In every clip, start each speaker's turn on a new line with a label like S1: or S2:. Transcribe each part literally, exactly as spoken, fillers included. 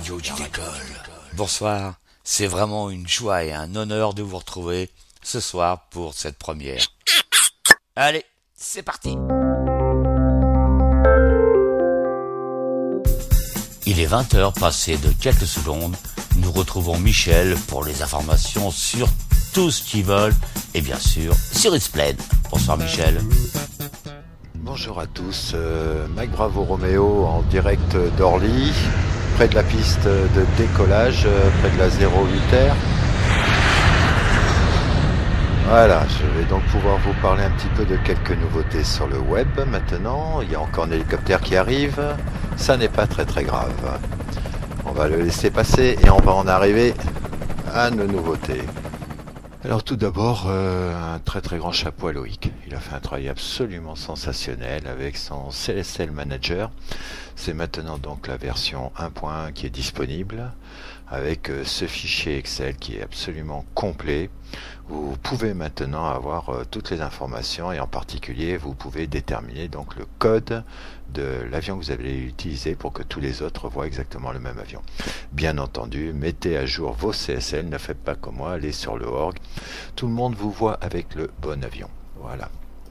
S1: radio qui décolle. Bonsoir, c'est vraiment une joie et un honneur de vous retrouver ce soir pour cette première. Allez, c'est parti. Il est vingt heures passées de quelques secondes. Nous retrouvons Michel pour les informations sur tout ce qui vole et bien sûr sur X-Plane. Bonsoir Michel.
S2: Bonjour à tous, euh, Mike Bravo Romeo en direct d'Orly, près de la piste de décollage, euh, près de la zéro huit R. Voilà, je vais donc pouvoir vous parler un petit peu de quelques nouveautés sur le web maintenant. Il y a encore un hélicoptère qui arrive, ça n'est pas très très grave. On va le laisser passer et on va en arriver à nos nouveautés. Alors tout d'abord, euh, un très très grand chapeau à Loïc. Il a fait un travail absolument sensationnel avec son C S L Manager. C'est maintenant donc la version un point un qui est disponible avec euh, ce fichier Excel qui est absolument complet. Vous pouvez maintenant avoir euh, toutes les informations et en particulier vous pouvez déterminer donc le code de l'avion que vous allez utiliser pour que tous les autres voient exactement le même avion. Bien entendu, mettez à jour vos C S L, ne faites pas comme moi, allez sur le org. Tout le monde vous voit avec le bon avion. Voilà.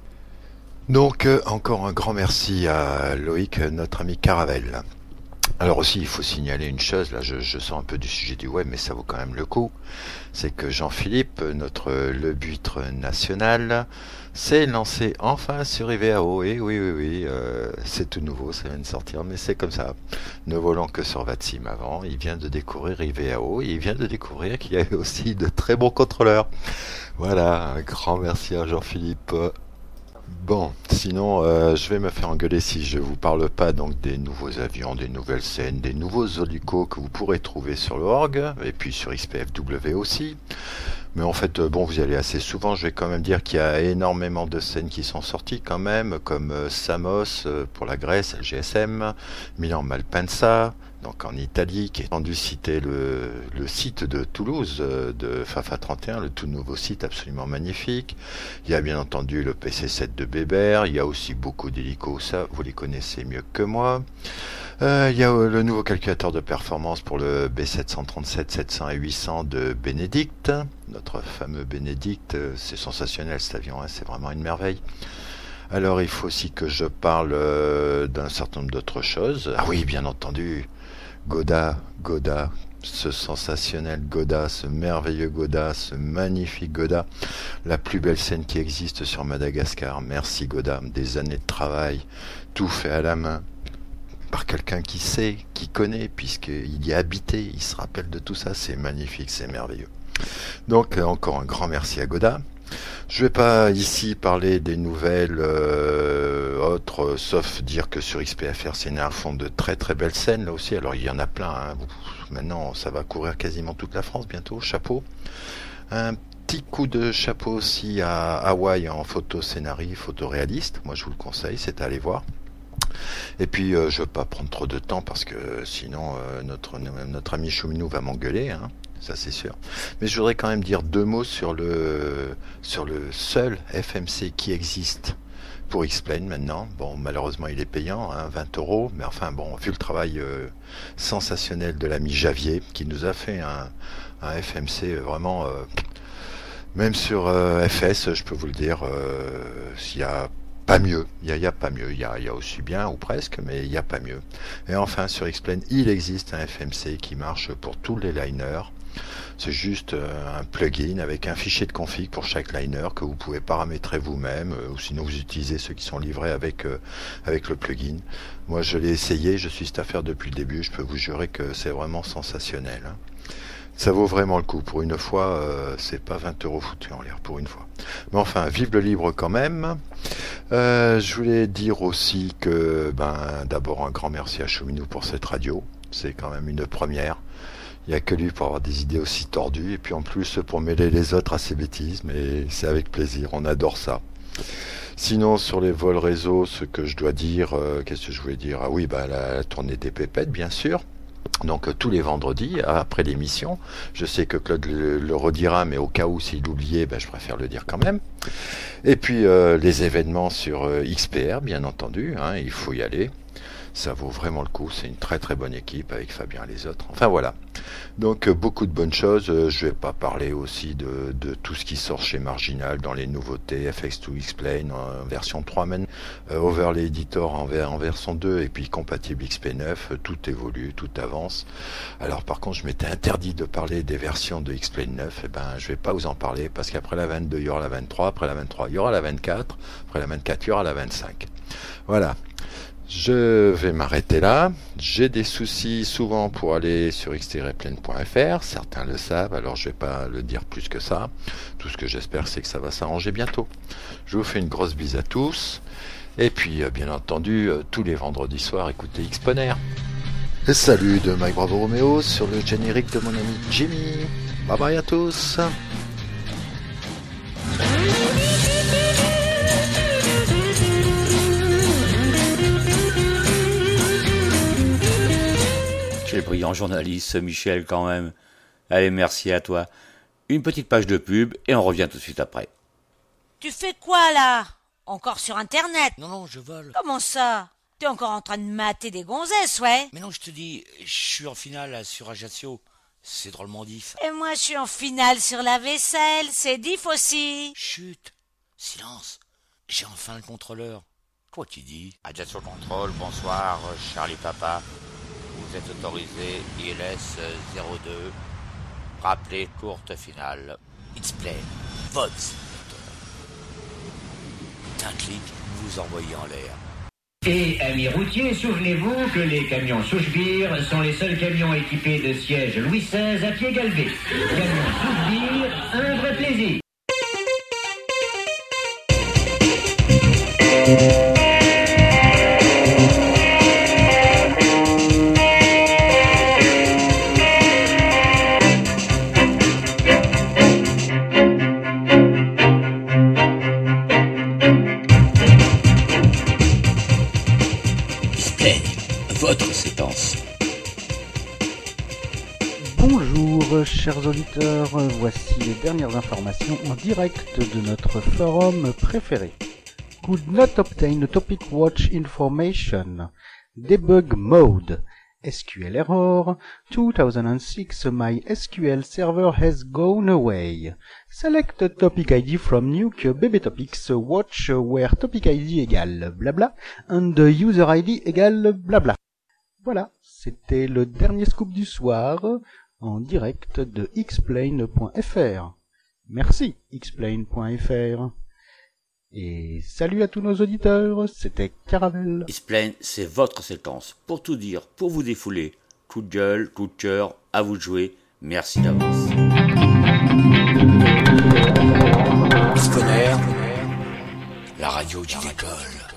S2: Donc euh, encore un grand merci à Loïc, notre ami Caravelle. Alors aussi, il faut signaler une chose, là je, je sors un peu du sujet du web, mais ça vaut quand même le coup, c'est que Jean-Philippe, notre lebuitre national, s'est lancé enfin sur I V A O, et oui, oui, oui, euh, c'est tout nouveau, ça vient de sortir, mais c'est comme ça, ne volant que sur Vatsim avant, il vient de découvrir I V A O, et il vient de découvrir qu'il y avait aussi de très bons contrôleurs. Voilà, un grand merci à Jean-Philippe. Bon, sinon euh, je vais me faire engueuler si je vous parle pas donc des nouveaux avions, des nouvelles scènes, des nouveaux hélicos que vous pourrez trouver sur le org et puis sur X P F W aussi. Mais en fait, bon, vous y allez assez souvent. Je vais quand même dire qu'il y a énormément de scènes qui sont sorties quand même, comme euh, Samos euh, pour la Grèce, L G S M, Milan Malpensa, donc en Italie, qui est entendu citer le, le site de Toulouse euh, de Fafa trente et un, le tout nouveau site absolument magnifique. Il y a bien entendu le P C sept de Bébert. Il y a aussi beaucoup d'hélicos, ça vous les connaissez mieux que moi. Euh, il y a euh, le nouveau calculateur de performance pour le B sept cent trente-sept, sept cents et huit cents de Bénédicte. Notre fameux Bénédicte, euh, c'est sensationnel cet avion, hein, c'est vraiment une merveille. Alors il faut aussi que je parle euh, d'un certain nombre d'autres choses. Ah oui, bien entendu, Goda, Goda, ce sensationnel Goda, ce merveilleux Goda, ce magnifique Goda, la plus belle scène qui existe sur Madagascar. Merci Goda, des années de travail, tout fait à la main, par quelqu'un qui sait, qui connaît, puisqu'il y a habité, il se rappelle de tout ça, c'est magnifique, c'est merveilleux. Donc encore un grand merci à Goda. Je vais pas ici parler des nouvelles euh, autres, sauf dire que sur X P F R c'est un fond de très très belles scènes là aussi. Alors il y en a plein, hein. Maintenant ça va courir quasiment toute la France bientôt, chapeau. Un petit coup de chapeau aussi à Hawaï en photo scénarii, photo réaliste, moi je vous le conseille, c'est à aller voir. Et puis euh, je ne veux pas prendre trop de temps parce que sinon euh, notre, notre ami Chouminou va m'engueuler, hein, ça c'est sûr. Mais je voudrais quand même dire deux mots sur le, sur le seul F M C qui existe pour X-Plane maintenant. Bon, malheureusement il est payant, hein, vingt euros, mais enfin bon, vu le travail euh, sensationnel de l'ami Javier qui nous a fait un, un F M C vraiment, euh, même sur euh, F S, je peux vous le dire, euh, s'il y a pas mieux, il y, y a pas mieux, il y a, y a aussi bien ou presque, mais il y a pas mieux. Et enfin sur X-Plane, il existe un F M C qui marche pour tous les liners. C'est juste euh, un plugin avec un fichier de config pour chaque liner que vous pouvez paramétrer vous-même, euh, ou sinon vous utilisez ceux qui sont livrés avec euh, avec le plugin. Moi je l'ai essayé, je suis cette affaire depuis le début, je peux vous jurer que c'est vraiment sensationnel, hein. Ça vaut vraiment le coup. Pour une fois, euh, c'est pas vingt euros foutus en l'air, pour une fois. Mais enfin, vive le libre quand même. Euh, je voulais dire aussi que, ben, d'abord un grand merci à Chouminou pour cette radio. C'est quand même une première. Il n'y a que lui pour avoir des idées aussi tordues. Et puis en plus, pour mêler les autres à ses bêtises. Mais c'est avec plaisir, on adore ça. Sinon, sur les vols réseau, ce que je dois dire, euh, qu'est-ce que je voulais dire? Ah oui, bah, la, la tournée des pépettes, bien sûr. Donc euh, tous les vendredis, après l'émission, je sais que Claude le, le redira, mais au cas où s'il l'oubliait, ben, je préfère le dire quand même. Et puis euh, les événements sur euh, X P R, bien entendu, hein, il faut y aller. Ça vaut vraiment le coup. C'est une très très bonne équipe avec Fabien et les autres. Enfin voilà. Donc euh, beaucoup de bonnes choses. Euh, je vais pas parler aussi de, de tout ce qui sort chez Marginal dans les nouveautés, F X deux Explain en version trois men, euh, Overlay Editor en, ver- en version deux et puis compatible X P neuf. Euh, tout évolue, tout avance. Alors par contre, je m'étais interdit de parler des versions de Explain neuf. Et ben, je vais pas vous en parler parce qu'après la vingt-deux, il y aura la vingt-trois. Après la vingt-trois, il y aura la vingt-quatre. Après la vingt-quatre, il y aura la vingt-cinq. Voilà. Je vais m'arrêter là. J'ai des soucis souvent pour aller sur x tiret plane point f r. Certains le savent, alors je vais pas le dire plus que ça. Tout ce que j'espère, c'est que ça va s'arranger bientôt. Je vous fais une grosse bise à tous. Et puis, bien entendu, tous les vendredis soirs, écoutez Xponer. Salut de Mike Bravo Romeo sur le générique de mon ami Jimmy. Bye bye à tous.
S1: Quel brillant journaliste, Michel, quand même. Allez, merci à toi. Une petite page de pub et on revient tout de suite après.
S3: Tu fais quoi, là? Encore sur Internet?
S1: Non, non, je vole.
S3: Comment ça? T'es encore en train de mater des gonzesses, ouais?
S1: Mais non, je te dis, je suis en finale là, sur Ajaccio. C'est drôlement diff.
S3: Et moi, je suis en finale sur la vaisselle. C'est diff aussi.
S1: Chut, silence. J'ai enfin le contrôleur. Quoi tu dis? Ajaccio contrôle, bonsoir, Charlie Papa. Vous êtes autorisé, I L S zéro deux. Rappelez courte finale. X-Play, vote. D'un clic, vous envoyez en l'air.
S4: Et, amis routiers, souvenez-vous que les camions Souchebire sont les seuls camions équipés de sièges Louis seize à pied galvé. Camions Souchebire, un vrai plaisir.
S1: Votre séquence.
S5: Bonjour chers auditeurs, voici les dernières informations en direct de notre forum préféré. Could not obtain the topic watch information. Debug mode. S Q L error. two thousand six My S Q L server has gone away. Select topic I D from Nuke B B Topics watch where topic I D égale blabla and user I D égale blabla. Voilà, c'était le dernier scoop du soir en direct de xplane point f r. Merci xplane point f r. Et salut à tous nos auditeurs, c'était Caravelle.
S1: Xplane, c'est votre séquence. Pour tout dire, pour vous défouler. Coup de gueule, coup de cœur, à vous de jouer. Merci d'avance. Xponer, la radio qui décolle.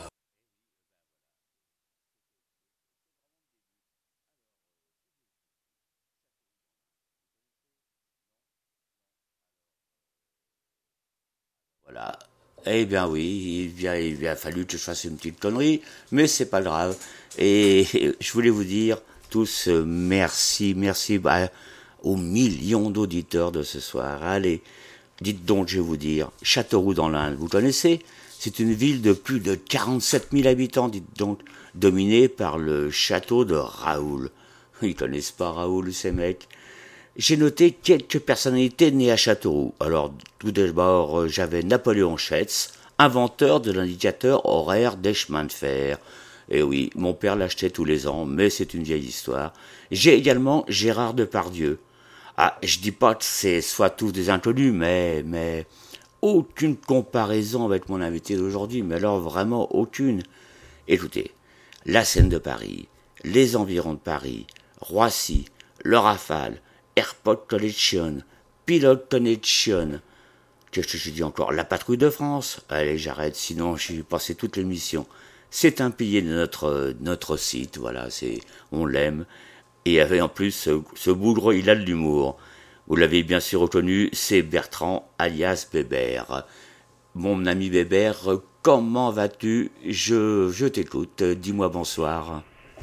S1: Voilà. Eh bien oui, il a, il a fallu que je fasse une petite connerie, mais c'est pas grave. Et je voulais vous dire tous euh, merci, merci bah, aux millions d'auditeurs de ce soir. Allez, dites donc, je vais vous dire, Châteauroux dans l'Inde, vous connaissez? C'est une ville de plus de quarante-sept mille habitants, dites donc, dominée par le château de Raoul. Ils connaissent pas Raoul, ces mecs. J'ai noté quelques personnalités nées à Châteauroux. Alors, tout d'abord, j'avais Napoléon Schetz, inventeur de l'indicateur horaire des chemins de fer. Et oui, mon père l'achetait tous les ans, mais c'est une vieille histoire. J'ai également Gérard Depardieu. Ah, je dis pas que c'est soit tous des inconnus, mais, mais, aucune comparaison avec mon invité d'aujourd'hui, mais alors vraiment aucune. Écoutez, la Seine de Paris, les environs de Paris, Roissy, le Rafale, Airport Connection, Pilot Connection, qu'est-ce que je dis encore, la Patrouille de France. Allez, j'arrête, sinon j'ai passé toute l'émission. C'est un pilier de notre, notre site, voilà, c'est, on l'aime. Et il y avait en plus ce, ce bougre, il a de l'humour. Vous l'avez bien sûr reconnu, c'est Bertrand, alias Bébert. Mon ami Bébert, comment vas-tu? Je, je t'écoute, dis-moi bonsoir.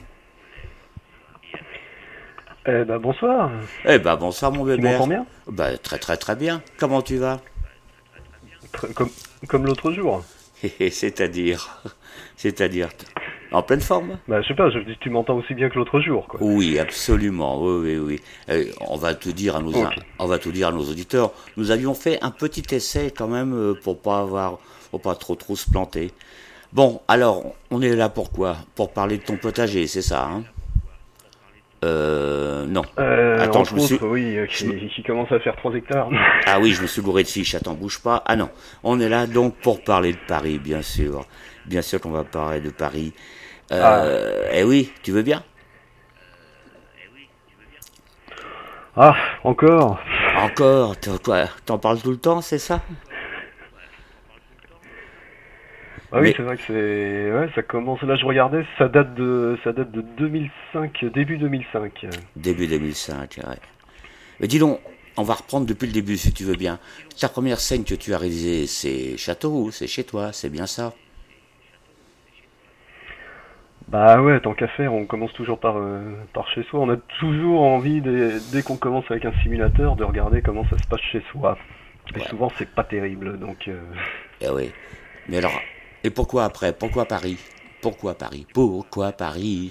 S6: Eh ben bonsoir.
S1: Eh ben bonsoir mon Bébert.
S6: Tu m'entends bien?
S1: Ben très très très bien. Comment tu vas?
S6: Comme, comme l'autre jour.
S1: C'est-à-dire, c'est-à-dire. En pleine forme?
S6: Bah, je sais pas, je dis, tu m'entends aussi bien que l'autre jour, quoi.
S1: Oui, absolument. Oui, oui, oui. Euh, on va tout dire à nos,
S6: Ok.
S1: on va tout dire à nos auditeurs. Nous avions fait un petit essai quand même euh, pour pas avoir, pour pas trop trop se planter. Bon, alors, on est là pour quoi? Pour parler de ton potager, c'est ça, hein? Euh, non.
S6: Euh,
S1: Attends,
S6: entre
S1: je me suis,
S6: autres, oui, euh,
S1: je me-
S6: qui, qui commence à faire trois hectares.
S1: ah oui, je me suis gouré de fiches. Attends, bouge pas. Ah non, on est là donc pour parler de Paris, bien sûr. Bien sûr qu'on va parler de Paris.
S6: Ah.
S1: Euh, eh oui, tu veux bien?
S6: Ah, encore?
S1: Encore? T'en quoi? T'en parles tout le temps, c'est ça?
S6: Ah oui,
S1: Mais-
S6: c'est vrai que c'est, ouais, ça commence, là je regardais, ça date de, ça date de deux mille cinq, début deux mille cinq.
S1: Début deux mille cinq, ouais. Mais dis donc, on va reprendre depuis le début si tu veux bien. Ta première scène que tu as réalisée, c'est Châteauroux, c'est chez toi, c'est bien ça?
S6: Bah ouais, tant qu'à faire, on commence toujours par, euh, par chez soi. On a toujours envie, dès, dès qu'on commence avec un simulateur, de regarder comment ça se passe chez soi. Et
S1: Ouais.
S6: souvent c'est pas terrible, donc... euh,
S1: Eh oui. Mais alors, et pourquoi après? Pourquoi Paris? Pourquoi Paris? Pourquoi Paris?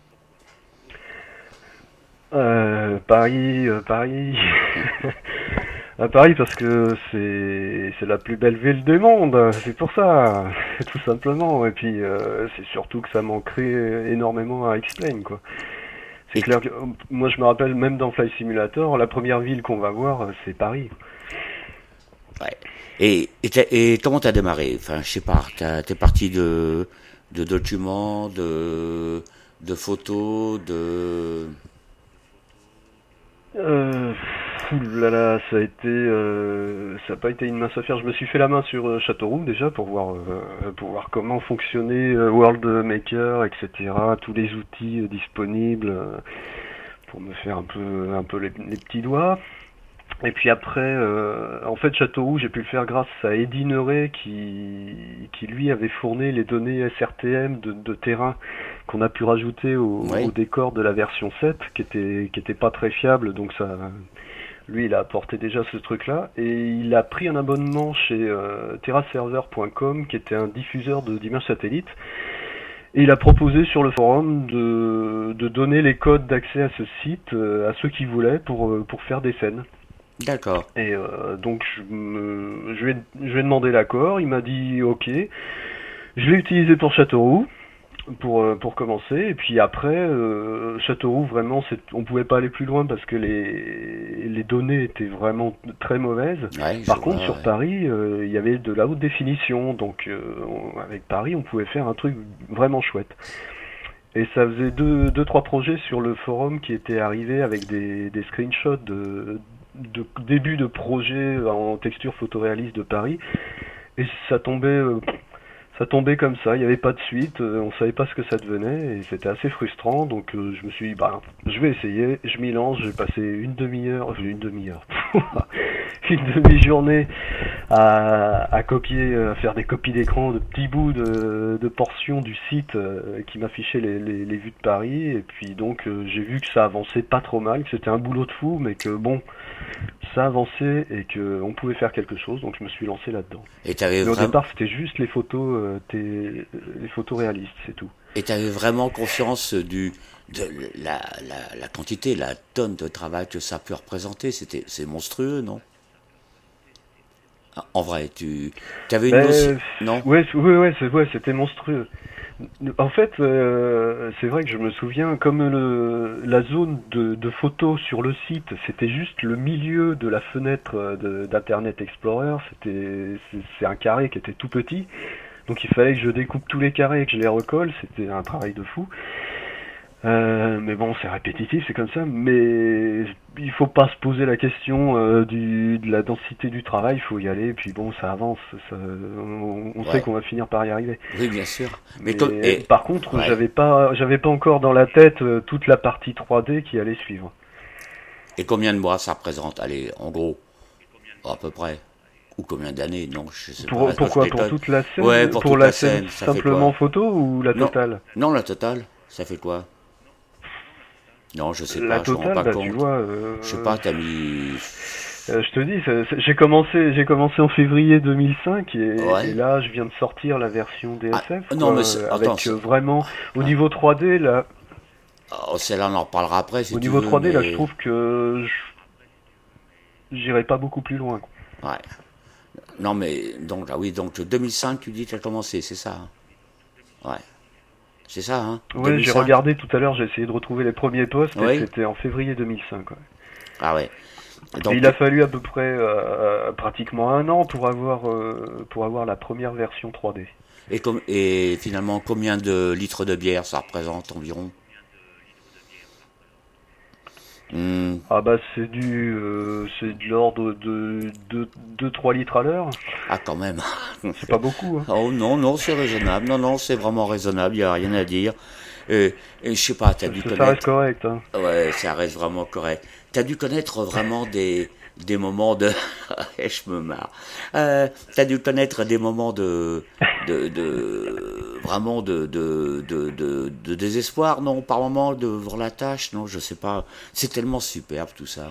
S6: Euh, Paris, euh, Paris. À Paris parce que c'est c'est la plus belle ville du monde, c'est pour ça, tout simplement. Et puis euh, c'est surtout que ça manquerait énormément à Explain, quoi. C'est
S1: Et-
S6: clair que moi je me rappelle même dans Flight Simulator, la première ville qu'on va voir c'est Paris.
S1: Ouais. Et, et, t'as- et comment t'as démarré? Enfin, je sais pas, t'as- t'es parti de, de documents, de, de photos, de...
S6: Euh, oulala, ça a été, euh, ça n'a pas été une mince affaire. Je me suis fait la main sur euh, Châteauroux déjà pour voir, euh, pour voir comment fonctionnait euh, World Maker, et cetera. Tous les outils euh, disponibles euh, pour me faire un peu, un peu les, les petits doigts. Et puis après, euh, en fait, Châteauroux, j'ai pu le faire grâce à Eddie Neuret qui, qui lui avait fourni les données S R T M de, de terrain qu'on a pu rajouter au,
S1: Ouais.
S6: au décor de la version sept, qui était, qui était pas très fiable, donc ça, lui, il a apporté déjà ce truc-là, et il a pris un abonnement chez euh, terraserver point com, qui était un diffuseur de d'images satellites, et il a proposé sur le forum de, de donner les codes d'accès à ce site euh, à ceux qui voulaient pour, euh, pour faire des scènes.
S1: D'accord.
S6: Et euh, donc je, me, je, lui ai, je lui ai demandé l'accord, il m'a dit ok. Je l'ai utilisé pour Châteauroux, pour, euh, pour commencer, et puis après, euh, Châteauroux, vraiment, c'est, on pouvait pas aller plus loin parce que les, les données étaient vraiment très mauvaises.
S1: Ouais, je
S6: Par contre,
S1: vois,
S6: sur
S1: ouais.
S6: Paris, euh, il y avait de la haute définition, donc euh, on- avec Paris, on pouvait faire un truc vraiment chouette. Et ça faisait deux, deux trois projets sur le forum qui étaient arrivés avec des, des screenshots de, de début de projet en texture photoréaliste de Paris. Et ça tombait, euh, ça tombait comme ça. Il n'y avait pas de suite. euh, on savait pas ce que ça devenait et c'était assez frustrant. Donc euh, je me suis dit, bah, je vais essayer. Je m'y lance. J'ai passé une demi-heure, enfin, une demi-heure, une demi-journée à, à copier, à faire des copies d'écran de petits bouts de, de portions du site euh, qui m'affichait les, les, les vues de Paris. Et puis donc euh, j'ai vu que ça avançait pas trop mal, que c'était un boulot de fou, mais que bon, ça avançait et que on pouvait faire quelque chose. Donc je me suis lancé là-dedans.
S1: Et t'avais
S6: Mais au
S1: vraiment,
S6: départ, c'était juste les photos, euh, tes- les photos réalistes, c'est tout.
S1: et t'avais vraiment conscience du, de la, la, la quantité, la tonne de travail que ça peut représenter. C'était, c'est monstrueux, non? Ah, en vrai, tu, t'avais une
S6: Ben,
S1: notion, non?
S6: Ouais, c- ouais, ouais, c'est- ouais, c'était monstrueux. En fait, euh, c'est vrai que je me souviens, comme le, la zone de, de photos sur le site, c'était juste le milieu de la fenêtre euh, de- d'Internet Explorer. C'était, c'est c'est un carré qui était tout petit, donc il fallait que je découpe tous les carrés et que je les recolle. C'était un travail de fou. Euh, mais bon, c'est répétitif, c'est comme ça. Mais il faut pas se poser la question euh, du, de la densité du travail. Il faut y aller. Et puis bon, ça avance. Ça, on on
S1: Ouais.
S6: sait qu'on va finir par y arriver.
S1: Oui, bien sûr. Mais
S6: Mais
S1: comme, et,
S6: par contre,
S1: ouais.
S6: j'avais pas, j'avais pas encore dans la tête euh, toute la partie trois D qui allait suivre.
S1: et combien de mois ça représente? Allez, en gros, à peu près. Ou combien d'années? Non, je sais
S6: Pour,
S1: pas.
S6: pourquoi?
S1: je
S6: Pour
S1: déconne.
S6: toute la scène?
S1: Ouais, pour toute
S6: la
S1: la
S6: scène,
S1: scène, ça fait
S6: simplement
S1: quoi?
S6: photo ou la
S1: Non.
S6: totale?
S1: Non, la totale, ça fait quoi? Non, je sais
S6: La
S1: pas, je me rends
S6: totale,
S1: pas
S6: bah
S1: compte.
S6: tu vois. euh,
S1: Je sais pas, t'as mis
S6: Euh, je te dis, c'est- c'est- j'ai commencé, j'ai commencé en février deux mille cinq et,
S1: Ouais.
S6: et là, je viens de sortir la version D S F,
S1: Ah, non,
S6: quoi,
S1: mais c'est-
S6: euh,
S1: attends,
S6: avec
S1: c'est-
S6: euh, vraiment au
S1: Ouais.
S6: niveau trois D là,
S1: Oh, celle-là, on en reparlera après si
S6: au
S1: tu
S6: niveau
S1: veux,
S6: trois D là, je
S1: mais
S6: trouve que je- j'irai pas beaucoup plus loin, quoi.
S1: ouais. Non, mais donc ah oui, donc deux mille cinq, tu dis tu as commencé, c'est ça, hein. Ouais, c'est ça, hein.
S6: Ouais, j'ai
S1: deux mille cinq.
S6: regardé tout à l'heure, j'ai essayé de retrouver les premiers posts et
S1: Oui.
S6: c'était en février deux mille cinq. Ouais.
S1: Ah ouais.
S6: Et
S1: Donc
S6: il a fallu à peu près euh, pratiquement un an pour avoir euh, pour avoir la première version trois D.
S1: et, com- et finalement, combien de litres de bière ça représente environ? Hmm,
S6: Ah bah c'est du euh, c'est de l'ordre de deux trois litres à l'heure.
S1: Ah, quand même.
S6: C'est pas beaucoup, hein.
S1: Oh non, non, c'est raisonnable. Non, non, c'est vraiment raisonnable. Il n'y a rien à dire. Et, et je sais pas, t'as
S6: Ça,
S1: dû
S6: ça reste
S1: connaître.
S6: correct, hein.
S1: Ouais, ça reste vraiment correct. T'as dû connaître vraiment des, des moments de. Et je me marre. Euh, t'as dû connaître des moments de. de, de vraiment de, de, de, de, de désespoir, non? Par moment, devant la tâche, non? Je sais pas. C'est tellement superbe tout ça.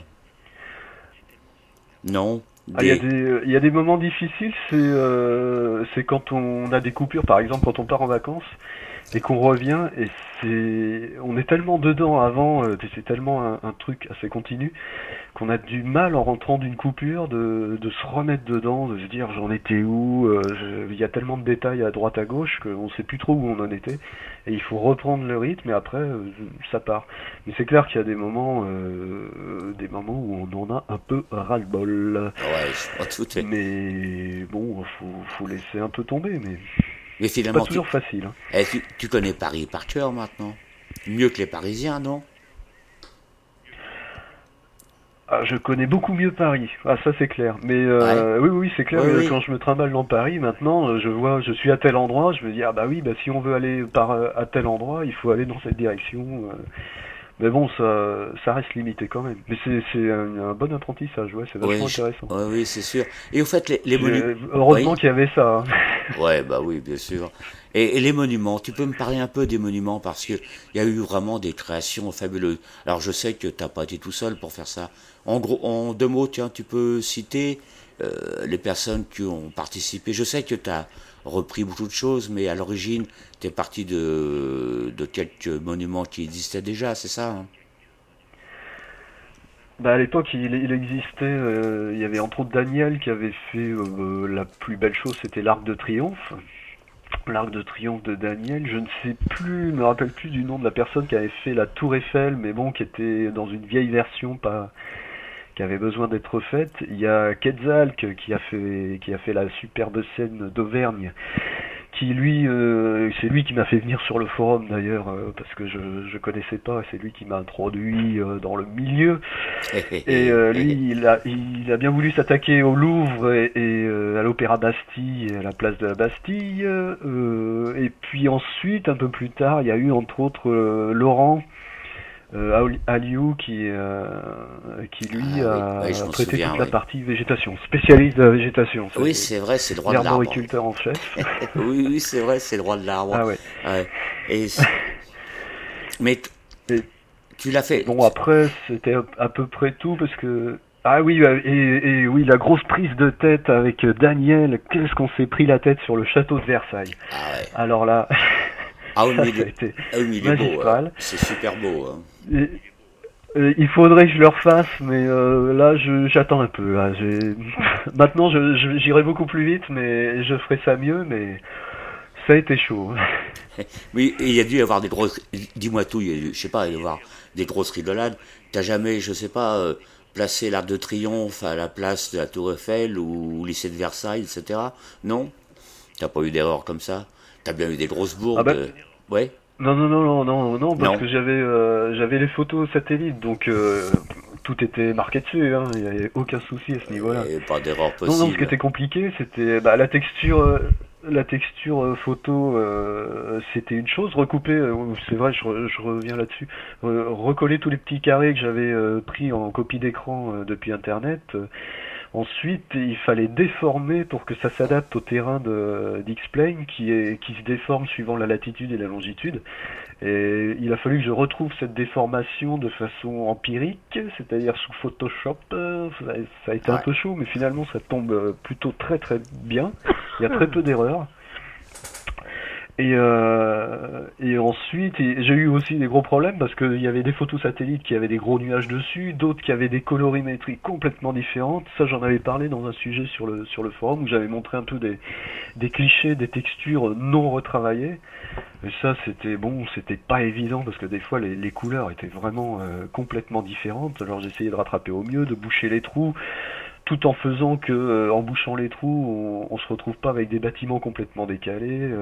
S1: Non?
S6: Ah, il y a
S1: Des-
S6: des il y a des moments difficiles, c'est euh, c'est quand on a des coupures, par exemple quand on part en vacances et qu'on revient et c'est on est tellement dedans avant, euh, c'est tellement un, un truc assez continu qu'on a du mal en rentrant d'une coupure de, de se remettre dedans, de se dire j'en étais où, euh, je- il y a tellement de détails à droite à gauche qu'on sait plus trop où on en était et il faut reprendre le rythme et après euh, ça part. Mais c'est clair qu'il y a des moments euh, des moments où on en a un peu ras-le-bol.
S1: Ouais, je crois tout est.
S6: Mais bon, faut, faut laisser un peu tomber, mais
S1: Mais
S6: c'est pas
S1: finalement, tu,
S6: toujours facile, hein.
S1: eh, tu, tu connais Paris par cœur maintenant. Mieux que les Parisiens, non?
S6: Ah, je connais beaucoup mieux Paris, ah ça c'est clair. Mais euh, oui, oui, c'est clair.
S1: Oui,
S6: euh,
S1: oui.
S6: Quand je me trimballe dans Paris, maintenant, euh, je vois, je suis à tel endroit, je me dis ah bah oui, bah si on veut aller par euh, à tel endroit, il faut aller dans cette direction. euh. Mais bon, ça, ça reste limité quand même. Mais c'est, c'est un, un bon apprentissage, ouais, c'est vachement
S1: Oui, je-
S6: intéressant.
S1: ouais, oui, c'est sûr. Et au fait, les, les
S6: Euh,
S1: monuments.
S6: heureusement
S1: Oui.
S6: qu'il y avait ça, hein.
S1: Ouais, bah oui, bien sûr. Et, et les monuments, tu peux me parler un peu des monuments parce que il y a eu vraiment des créations fabuleuses. Alors je sais que t'as pas été tout seul pour faire ça. En gros, en deux mots, tiens, tu peux citer euh, les personnes qui ont participé. Je sais que tu as repris beaucoup de choses, mais à l'origine, tu es parti de, de quelques monuments qui existaient déjà, c'est ça, hein?
S6: Bah à l'époque, il, il existait, euh, il y avait entre autres Daniel qui avait fait euh, la plus belle chose, c'était l'Arc de Triomphe. L'Arc de Triomphe de Daniel, je ne sais plus, je me rappelle plus du nom de la personne qui avait fait la Tour Eiffel, mais bon, qui était dans une vieille version, pas, qui avait besoin d'être refaite. Il y a Quetzalc qui a fait, qui a fait la superbe scène d'Auvergne, qui lui, euh, c'est lui qui m'a fait venir sur le forum d'ailleurs, euh, parce que je je connaissais pas, c'est lui qui m'a introduit euh, dans le milieu. Et euh, lui, il a, il a bien voulu s'attaquer au Louvre et, et, euh, à l'Opéra Bastille, et à la place de la Bastille. Euh, et puis ensuite, un peu plus tard, il y a eu entre autres euh, Laurent euh, Aoli- Aliou qui, euh, qui lui
S1: Ah oui,
S6: a
S1: oui, je m'en
S6: traité
S1: souviens,
S6: toute la
S1: oui.
S6: partie végétation, spécialiste de la végétation.
S1: Oui,
S6: C'est
S1: c'est vrai, c'est le droit de l'arbre.
S6: l'arboriculteur en chef.
S1: Oui, oui, c'est vrai, c'est le droit de l'arbre.
S6: Ah ouais.
S1: Ouais. Et c'est- mais t-
S6: Et-
S1: tu l'as fait.
S6: Bon, après, c'était à- à peu près tout parce que. Ah oui, euh, et, et oui, la grosse prise de tête avec euh, Daniel, qu'est-ce qu'on s'est pris la tête sur le château de Versailles.
S1: Ah ouais.
S6: Alors là,
S1: Ah oui,
S6: ça,
S1: mais il
S6: ça a
S1: est,
S6: été
S1: ah oui, mais il est beau.
S6: magistral.
S1: hein. C'est super beau. hein.
S6: Et- euh, il faudrait que je le refasse, mais euh, là, je, j'attends un peu. Là. J'ai... Maintenant, je, je- j'irai beaucoup plus vite, mais je ferai ça mieux, mais ça a été chaud.
S1: Oui, et il y a dû y avoir des grosses. Dis-moi tout, il y a dû- je sais pas, il y a dû y avoir des grosses rigolades. T'as jamais, je sais pas, euh, placé l'Arc de Triomphe à la place de la Tour Eiffel ou au lycée de Versailles, et cetera. Non? T'as pas eu d'erreur comme ça? T'as bien eu des grosses bourdes?
S6: Ah bah-
S1: euh, Ouais?
S6: Non, non, non, non, non, non, parce
S1: Non.
S6: que j'avais, euh, j'avais les photos satellites, donc euh, tout était marqué dessus, hein, il n'y avait aucun souci à ce niveau-là.
S1: Et pas d'erreur
S6: Non, non, ce qui
S1: possible.
S6: était compliqué, c'était bah, la texture, euh, la texture euh, photo, euh, c'était une chose. Recouper, euh, c'est vrai, je, re- je reviens là-dessus. Euh, recoller tous les petits carrés que j'avais euh, pris en copie d'écran euh, depuis Internet. euh, Ensuite, il fallait déformer pour que ça s'adapte au terrain de d'X-Plane qui est qui se déforme suivant la latitude et la longitude. Et il a fallu que je retrouve cette déformation de façon empirique, c'est-à-dire sous Photoshop. Ça, ça a été ouais. un peu chaud, mais finalement ça tombe plutôt très très bien. Il y a très peu d'erreurs. Et, euh, et ensuite, j'ai eu aussi des gros problèmes parce qu'il y avait des photos satellites qui avaient des gros nuages dessus, d'autres qui avaient des colorimétries complètement différentes. Ça, j'en avais parlé dans un sujet sur le sur le forum où j'avais montré un peu des des clichés, des textures non retravaillées. Et ça, c'était bon, c'était pas évident parce que des fois les, les couleurs étaient vraiment euh, complètement différentes. Alors j'essayais de rattraper au mieux, de boucher les trous, tout en faisant que, euh, en bouchant les trous, on, on se retrouve pas avec des bâtiments complètement décalés. Euh,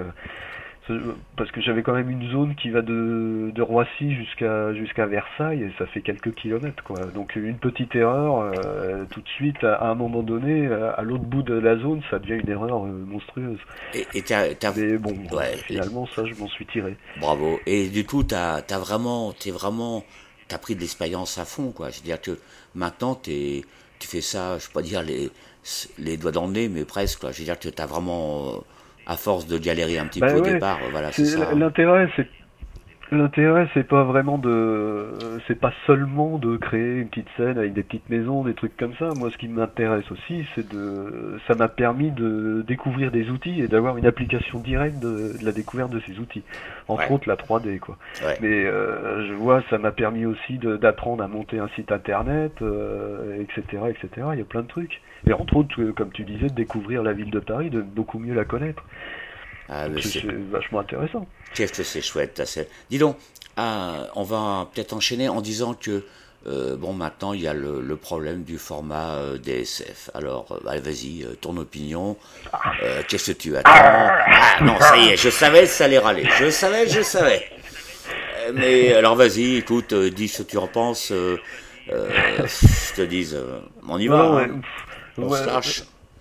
S6: parce que j'avais quand même une zone qui va de, de Roissy jusqu'à jusqu'à Versailles et ça fait quelques kilomètres quoi. Donc une petite erreur euh, tout de suite à, à un moment donné à l'autre bout de la zone ça devient une erreur euh, monstrueuse.
S1: Et, et t'as, t'as...
S6: Mais bon
S1: ouais,
S6: finalement
S1: et...
S6: ça je m'en suis tiré.
S1: Bravo. Et du coup t'as t'as vraiment t'es vraiment t'as pris de l'expérience à fond quoi. Je veux dire que maintenant t'es tu fais ça je peux pas dire les les doigts dans le nez mais presque quoi. Je veux dire que t'as vraiment à force de galérer un petit
S6: bah
S1: peu
S6: ouais,
S1: au départ, voilà, c'est, c'est ça.
S6: L'intérêt, c'est l'intérêt, c'est pas vraiment de, c'est pas seulement de créer une petite scène avec des petites maisons, des trucs comme ça. Moi, ce qui m'intéresse aussi, c'est de, ça m'a permis de découvrir des outils et d'avoir une application directe de, de la découverte de ces outils. Entre
S1: ouais.
S6: autres, la trois D, quoi.
S1: Ouais.
S6: Mais euh, je vois, ça m'a permis aussi de, d'apprendre à monter un site internet, euh, et cetera, et cetera. Il y a plein de trucs. Et entre autres, comme tu disais, de découvrir la ville de Paris, de beaucoup mieux la connaître.
S1: Ah, mais
S6: c'est,
S1: c'est...
S6: c'est vachement intéressant.
S1: Qu'est-ce que c'est chouette. C'est... Dis donc, ah, on va peut-être enchaîner en disant que, euh, bon, maintenant, il y a le, le problème du format euh, D S F. Alors, euh, allez, vas-y, euh, ton opinion. Euh, qu'est-ce que tu attends? Ah, non, ça y est, je savais, ça allait râler. Je savais, je savais. Euh, mais, alors, vas-y, écoute, euh, dis ce que tu en penses. Euh, euh, je te dis, euh, on y va.
S6: Non,
S1: hein.
S6: ouais.
S1: On
S6: Ouais,
S1: se lâche.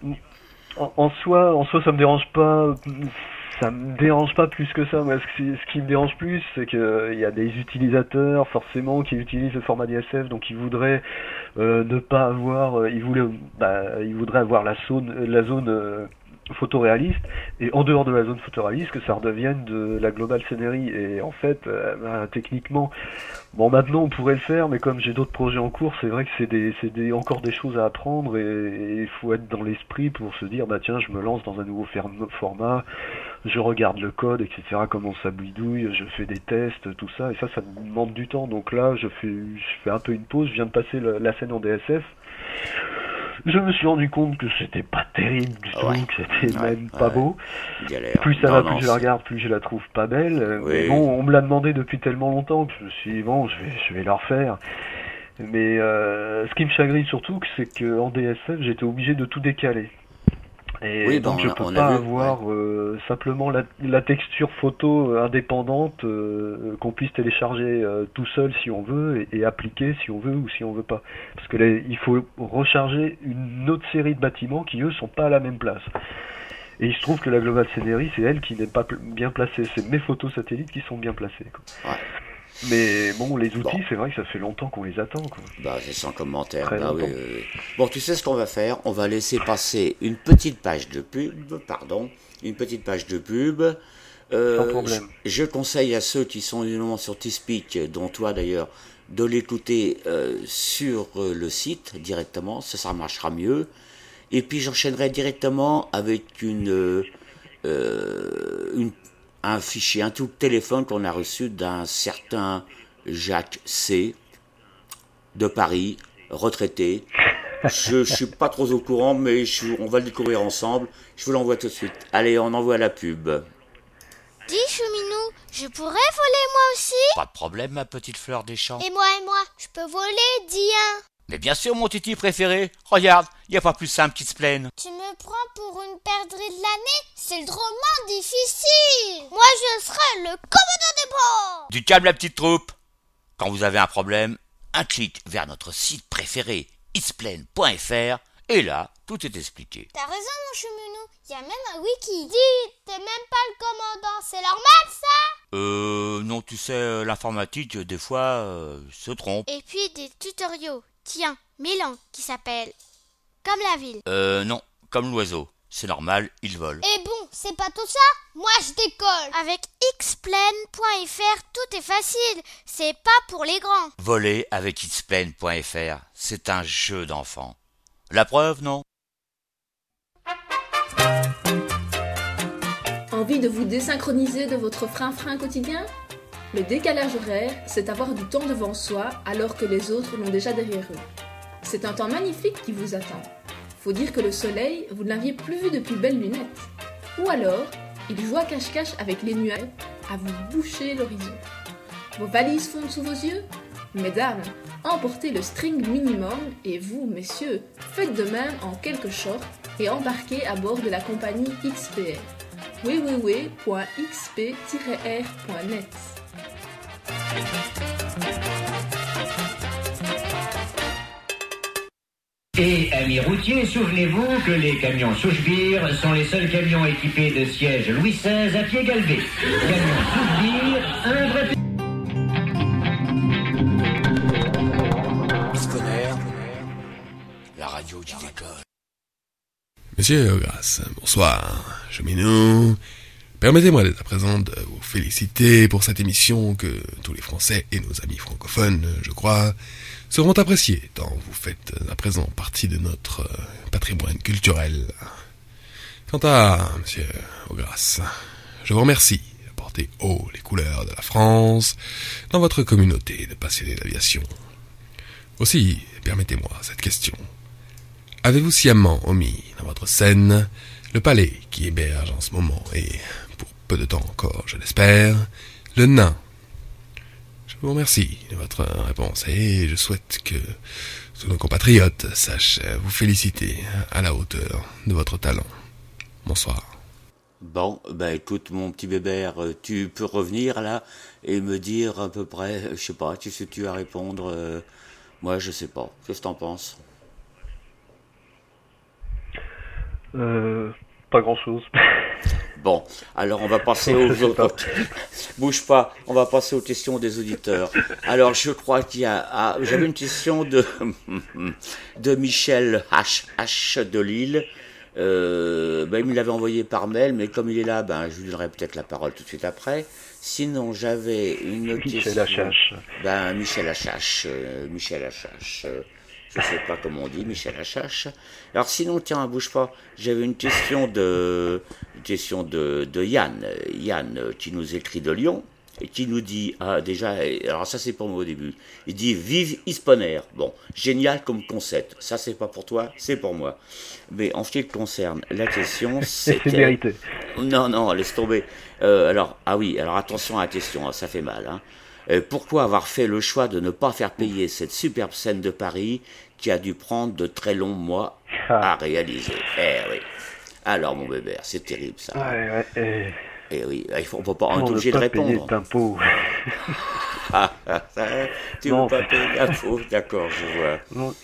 S6: En, en soi, en soi, ça me dérange pas. Ça me dérange pas plus que ça. Moi, ce qui, ce qui me dérange plus, c'est que euh, il y a des utilisateurs forcément qui utilisent le format D S F, donc ils voudraient euh, ne pas avoir, euh, ils voulaient, bah, ils voudraient avoir la zone, la zone euh, photoréaliste, et en dehors de la zone photoréaliste, que ça redevienne de la global scenery. Et en fait, euh, bah, techniquement, bon, maintenant on pourrait le faire, mais comme j'ai d'autres projets en cours, c'est vrai que c'est des, c'est des, encore des choses à apprendre, et il faut être dans l'esprit pour se dire, bah tiens, je me lance dans un nouveau format, je regarde le code, et cetera, comment ça bidouille, je fais des tests, tout ça, et ça, ça me demande du temps. Donc là, je fais, je fais un peu une pause, je viens de passer le, la scène en D S F. Je me suis rendu compte que c'était pas terrible du tout,
S1: ouais.
S6: que c'était
S1: ouais,
S6: même pas
S1: ouais.
S6: beau.
S1: Galère.
S6: Plus ça
S1: non,
S6: va,
S1: non,
S6: plus je la regarde, plus je la trouve pas belle.
S1: Oui.
S6: Mais bon, on me l'a demandé depuis tellement longtemps que je me suis dit, bon, je vais, je vais la refaire. Mais euh, ce qui me chagrine surtout, c'est qu'en D S F, j'étais obligé de tout décaler. Et
S1: oui,
S6: donc
S1: ben,
S6: je
S1: on
S6: peux
S1: a, on
S6: pas
S1: a vu,
S6: avoir
S1: ouais.
S6: euh, simplement la, la texture photo indépendante euh, qu'on puisse télécharger euh, tout seul si on veut et, et appliquer si on veut ou si on veut pas. Parce que là, il faut recharger une autre série de bâtiments qui eux sont pas à la même place. Et il se trouve que la Global Scenery, c'est elle qui n'est pas pl- bien placée. C'est mes photos satellites qui sont bien placées, quoi. Ouais. Mais bon, les outils, bon. C'est vrai que ça fait longtemps qu'on les attend, quoi.
S1: Bah, c'est sans commentaire.
S6: Très
S1: bah,
S6: longtemps.
S1: oui, oui, oui. Bon, tu sais ce qu'on va faire? On va laisser passer une petite page de pub, pardon, une petite page de pub. Euh,
S6: Sans problème.
S1: Je, je conseille à ceux qui sont évidemment sur Teespeak, dont toi d'ailleurs, de l'écouter euh, sur euh, le site directement, ça, ça marchera mieux. Et puis j'enchaînerai directement avec une, euh, une un fichier, un tout téléphone qu'on a reçu d'un certain Jacques C. de Paris, retraité. Je ne suis pas trop au courant, mais je, on va le découvrir ensemble. Je vous l'envoie tout de suite. Allez, on envoie la pub.
S7: Dis, Chouminou, je pourrais voler moi aussi?
S1: Pas de problème, ma petite fleur des champs.
S7: Et moi, et moi, je peux voler, dis un.
S1: Mais bien sûr, mon titi préféré. Regarde, il n'y a pas plus simple qu'ils se plaignent.
S7: Tu me prends pour une perdrix de l'année? C'est drôlement difficile. Moi, je serai le commandant des bords.
S1: Du calme, la petite troupe. Quand vous avez un problème, un clic vers notre site préféré, itsplain point f r, et là, tout est expliqué.
S7: T'as raison, mon Chouminou. Il y a même un wiki. Dis, t'es même pas le commandant. C'est normal, ça?
S1: Euh, non, tu sais, l'informatique, des fois, euh, se trompe.
S7: Et puis des tutoriaux. Tiens, Milan, qui s'appelle comme la ville.
S1: Euh, non, comme l'oiseau. C'est normal, il vole.
S7: Et bon, c'est pas tout ça. Moi, je décolle. Avec xplane point f r, tout est facile. C'est pas pour les grands.
S1: Voler avec xplane point f r, c'est un jeu d'enfant. La preuve, non?
S8: Envie de vous désynchroniser de votre frein-frein quotidien? Le décalage horaire, c'est avoir du temps devant soi alors que les autres l'ont déjà derrière eux. C'est un temps magnifique qui vous attend. Faut dire que le soleil, vous ne l'aviez plus vu depuis belles lunettes. Ou alors, il joue à cache-cache avec les nuages à vous boucher l'horizon. Vos valises fondent sous vos yeux? Mesdames, emportez le string minimum et vous, messieurs, faites de même en quelques shorts et embarquez à bord de la compagnie X P R. w w w point x p tiret r point net.
S4: Et, amis routiers, souvenez-vous que les camions Souchebire sont les seuls camions équipés de sièges Louis seize à pied galbé. Camions Souchebire, un vrai
S1: Scolaire, la radio qui décolle.
S9: Monsieur Grasse, bonsoir, cheminots. Permettez-moi dès à présent de vous féliciter pour cette émission que tous les Français et nos amis francophones, je crois, seront appréciés tant vous faites à présent partie de notre patrimoine culturel. Quant à Monsieur Grasse, je vous remercie de porter haut les couleurs de la France dans votre communauté de passionnés d'aviation. Aussi, permettez-moi cette question. Avez-vous sciemment omis dans votre scène le palais qui héberge en ce moment, et pour peu de temps encore, je l'espère, le nain? Je vous remercie de votre réponse et je souhaite que tous nos compatriotes sachent vous féliciter à la hauteur de votre talent. Bonsoir.
S1: Bon, ben écoute mon petit bébert, tu peux revenir là et me dire à peu près, je sais pas, tu sais tu à répondre, euh, moi je sais pas, qu'est-ce que t'en penses?
S6: Euh, pas grand-chose.
S1: Bon, alors on va passer aux autres. Bouge pas, on va passer aux questions des auditeurs. Alors je crois qu'il y a, ah, j'avais une question de de Michel H H de Lille. Euh, ben, il me l'avait envoyé par mail, mais comme il est là, ben je lui donnerai peut-être la parole tout de suite après. Sinon, j'avais une
S6: Michel
S1: question.
S6: H H.
S1: Ben Michel H H, euh, Michel H H. Euh, je sais pas comment on dit, Michel H H. Alors sinon, tiens, bouge pas. J'avais une question de, une question de, de Yann, Yann qui nous écrit de Lyon et qui nous dit, ah déjà, alors ça c'est pour moi au début. Il dit vive Hispaner. Bon, génial comme concept. Ça c'est pas pour toi, c'est pour moi. Mais en ce qui le concerne, la question c'est.
S6: C'est mérité.
S1: Non, non, laisse tomber. Euh, alors, ah oui, alors attention à la question, ça fait mal. Hein. Euh, pourquoi avoir fait le choix de ne pas faire payer cette superbe scène de Paris qui a dû prendre de très longs mois à réaliser? Eh oui. Alors mon bébé, c'est terrible ça.
S6: Ouais, ouais. Et...
S1: Eh oui, il faut, on peut pas, on est obligé de répondre.
S6: D'impôts.
S1: Ah, tu ne veux pas payer d'impôts, d'accord, je vois.
S6: Non.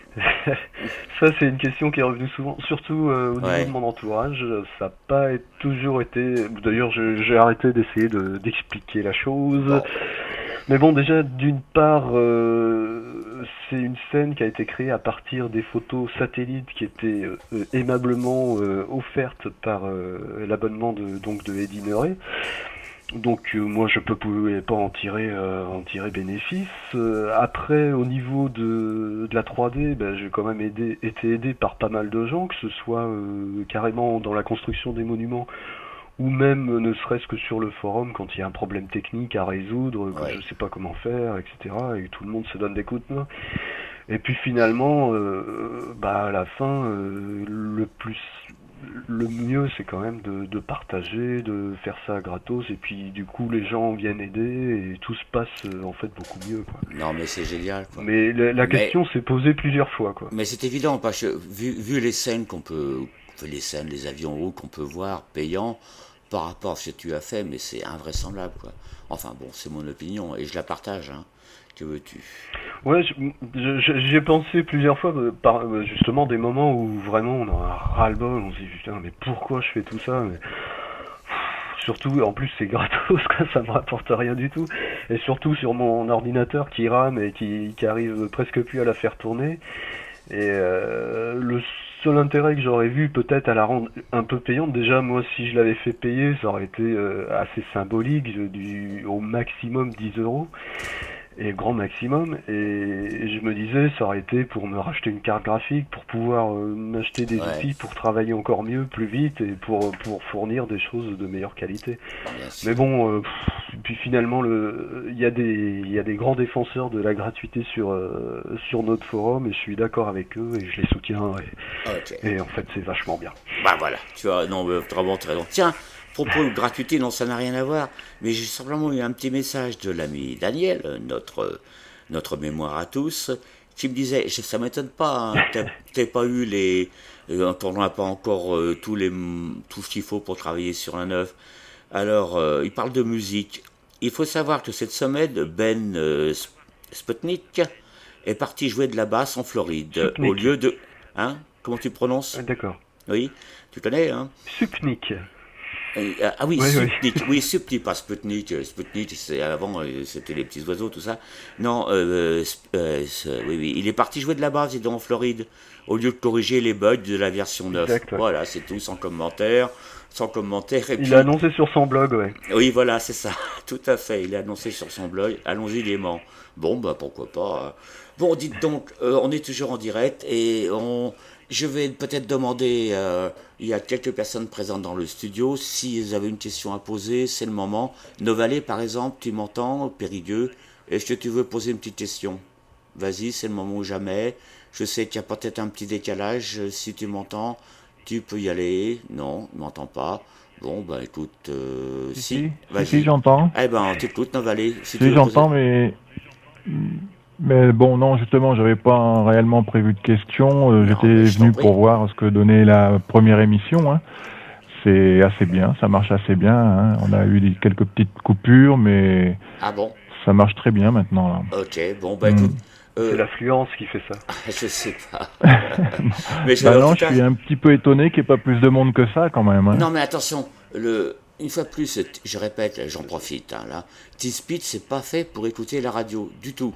S6: Ça, c'est une question qui est revenue souvent, surtout euh, au niveau
S1: Ouais.
S6: de mon entourage. Ça n'a pas toujours été. D'ailleurs, je- j'ai arrêté d'essayer de, d'expliquer la chose.
S1: Bon.
S6: Mais bon, déjà, d'une part, euh, c'est une scène qui a été créée à partir des photos satellites qui étaient euh, aimablement euh, offertes par euh, l'abonnement de, donc de Eddie Murray. Donc euh, moi je peux pouvais pas en tirer euh, en tirer bénéfice. Euh, après au niveau de, de la trois D, ben, j'ai quand même aidé, été aidé par pas mal de gens, que ce soit euh, carrément dans la construction des monuments ou même euh, ne serait-ce que sur le forum quand il y a un problème technique à résoudre, que
S1: Ouais.
S6: je sais pas comment faire, et cetera. Et tout le monde se donne des coups de main. Et puis finalement, euh, bah à la fin, euh, le plus le mieux c'est quand même de, de partager, de faire ça gratos, et puis du coup les gens viennent aider et tout se passe euh, en fait beaucoup mieux, quoi.
S1: Non mais c'est génial, quoi.
S6: Mais la, la
S1: Mais-
S6: question s'est posée plusieurs fois, quoi.
S1: Mais c'est évident, parce que vu, vu les scènes qu'on peut, les scènes, les avions hauts qu'on peut voir payants par rapport à ce que tu as fait, mais c'est invraisemblable, quoi. Enfin bon, c'est mon opinion et je la partage, hein. Que veux-tu?
S6: Ouais, je- je- je- j'y ai pensé plusieurs fois, euh, par euh, justement des moments où vraiment on en a ras-le-bol, on se dit putain mais pourquoi je fais tout ça, mais... Pff, surtout en plus c'est gratos, quoi, ça me rapporte rien du tout, et surtout sur mon ordinateur qui rame et qui, qui arrive presque plus à la faire tourner. Et euh, le seul intérêt que j'aurais vu peut-être à la rendre un peu payante, déjà moi si je l'avais fait payer, ça aurait été euh, assez symbolique, du, au maximum dix euros. Et grand maximum, et je me disais ça aurait été pour me racheter une carte graphique, pour pouvoir euh, m'acheter des
S1: Ouais.
S6: outils pour travailler encore mieux, plus vite et pour pour fournir des choses de meilleure qualité.
S1: Bien sûr.
S6: Mais bon, euh, pff, puis finalement le il y a des il y a des grands défenseurs de la gratuité sur euh, sur notre forum et je suis d'accord avec eux et je les soutiens et,
S1: Ok.
S6: et en fait c'est vachement bien.
S1: Bah voilà, tu vois, non, mais vraiment très long. Tiens, propos de gratuité, non, ça n'a rien à voir, mais j'ai simplement eu un petit message de l'ami Daniel, notre, notre mémoire à tous, qui me disait, je- ça m'étonne pas, hein, t'as t'as pas eu les, euh, on n'a pas encore euh, tous les, tout ce qu'il faut pour travailler sur un œuf. Alors, euh, il parle de musique. Il faut savoir que cette semaine, Ben euh, Sp- Sputnik est parti jouer de la basse en Floride,
S6: Sputnik.
S1: au lieu de, hein, comment tu prononces?
S6: Ah, d'accord.
S1: Oui, tu connais, hein?
S6: Supnik.
S1: Euh, ah oui,
S6: Oui, oui.
S1: Sputnik, oui, Sputnik, pas Sputnik. euh, Sputnik, c'est avant, euh, c'était les petits oiseaux, tout ça. Non, euh, sp- euh, ce- oui, oui, il est parti jouer de la basse, il est en Floride, au lieu de corriger les bugs de la version neuf.
S6: Exact, ouais.
S1: Voilà, c'est tout, sans commentaire, sans commentaire. Et
S6: Il
S1: puis,
S6: a annoncé sur son blog, ouais.
S1: oui, voilà, c'est ça, tout à fait. Il a annoncé sur son blog. Allons-y gaiement. Bon, bah pourquoi pas. hein. Bon, dites donc, euh, on est toujours en direct et on, je vais peut-être demander. euh, il y a quelques personnes présentes dans le studio. Si vous avez une question à poser, c'est le moment. Novalet, par exemple, tu m'entends, Périgueux. Est-ce que tu veux poser une petite question? Vas-y, c'est le moment ou jamais. Je sais qu'il y a peut-être un petit décalage. Si tu m'entends, tu peux y aller. Non, il m'entend pas. Bon, bah écoute, euh, si,
S10: Si, si,
S1: vas-y.
S10: si, j'entends.
S1: Eh ben, on t'écoute, Novalet. Si, tu
S10: Si,
S1: veux
S10: j'entends,
S1: poser-
S10: mais... Mais bon, non, justement, j'avais pas réellement prévu de questions. Euh,
S1: Non,
S10: J'étais
S1: mais je t'en
S10: venu
S1: prie.
S10: pour voir ce que donnait la première émission. Hein. C'est assez bien, ça marche assez bien. Hein. On a eu des, quelques petites coupures, mais
S1: Ah bon,
S10: ça marche très bien maintenant. Là.
S1: ok, bon, bah
S10: Mm.
S1: écoute. euh,
S6: C'est l'affluence qui fait ça.
S1: je sais pas. mais je,
S10: Bah
S1: en
S10: non,
S1: tout
S10: je
S1: cas-
S10: suis un petit peu étonné qu'il n'y ait pas plus de monde que ça quand même. Hein.
S1: Non, mais attention, le, une fois de plus, je répète, j'en profite, hein, là. T-Speed, c'est pas fait pour écouter la radio, du tout.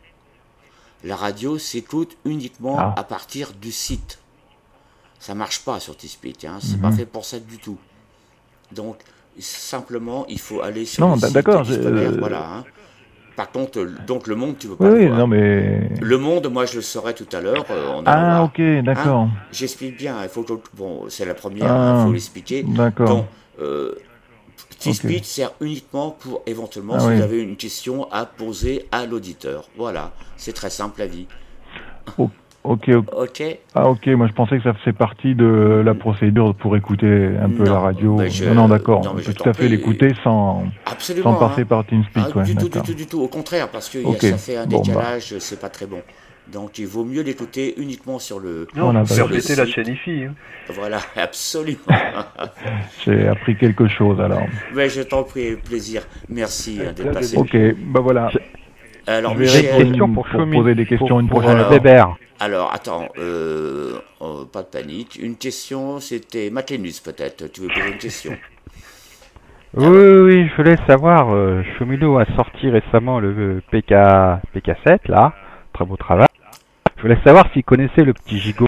S1: La radio s'écoute uniquement
S10: Ah.
S1: à partir du site. Ça marche pas sur T-Speed, hein, c'est
S10: Mhm.
S1: pas fait pour ça du tout. Donc, simplement, il faut aller sur
S10: Non,
S1: le
S10: d-
S1: site
S10: d'accord,
S1: disponnaire,
S10: je-
S1: voilà. hein. Par contre, euh, donc le monde, tu veux pas
S10: Oui,
S1: le
S10: oui,
S1: voir.
S10: non, mais...
S1: Le monde, moi, je le saurai tout à l'heure. euh, on
S10: Ah,
S1: allera voir.
S10: ok, d'accord.
S1: Hein, J'explique bien. Il faut que, bon, c'est la première. Il
S10: Ah,
S1: faut l'expliquer.
S10: d'accord.
S1: Donc, euh, T-Speed
S10: Ok.
S1: sert uniquement pour éventuellement
S10: Ah
S1: si
S10: oui.
S1: vous avez une question à poser à l'auditeur. Voilà, c'est très simple la vie.
S10: O- Ok, ok.
S1: Ok.
S10: Ah ok, moi je pensais que ça faisait partie de la procédure pour écouter un peu
S1: Non,
S10: la radio.
S1: mais je-
S10: Non, non, d'accord.
S1: non,
S10: On
S1: mais
S10: peut
S1: je
S10: tout
S1: t'en
S10: à fait
S1: prie.
S10: l'écouter sans,
S1: Absolument.
S10: sans passer
S1: hein.
S10: par TeamSpeak.
S1: Ah,
S10: ouais,
S1: du tout, du
S10: d'accord.
S1: tout, du tout. Au contraire, parce que
S10: Ok.
S1: ça fait un
S10: Bon, bah.
S1: décalage, c'est pas très bon. Donc il vaut mieux l'écouter uniquement sur le.
S6: Non,
S10: On a
S6: faut
S10: pas
S6: faire
S10: le
S6: péter la
S1: site.
S6: chaîne I F I. Hein.
S1: Voilà, absolument.
S10: J'ai appris quelque chose alors.
S1: Mais je t'en prie, plaisir. Merci hein, d'être passé.
S10: Ok, bah voilà.
S1: Alors,
S10: Je vais
S1: Michel,
S10: répondre
S11: question
S10: pour,
S11: pour Choumi.
S10: poser des questions
S11: Pour-
S10: une
S11: pour,
S10: prochaine
S11: euh,
S10: fois.
S11: Weber.
S1: alors attends, euh, oh, pas de panique. Une question, c'était Maclénus peut-être. Tu veux poser une question?
S11: Oui, oui, oui, je voulais savoir, euh, Chomilou a sorti récemment le P K, P K sept, là, très beau travail. Je voulais savoir s'il connaissait le petit gigot.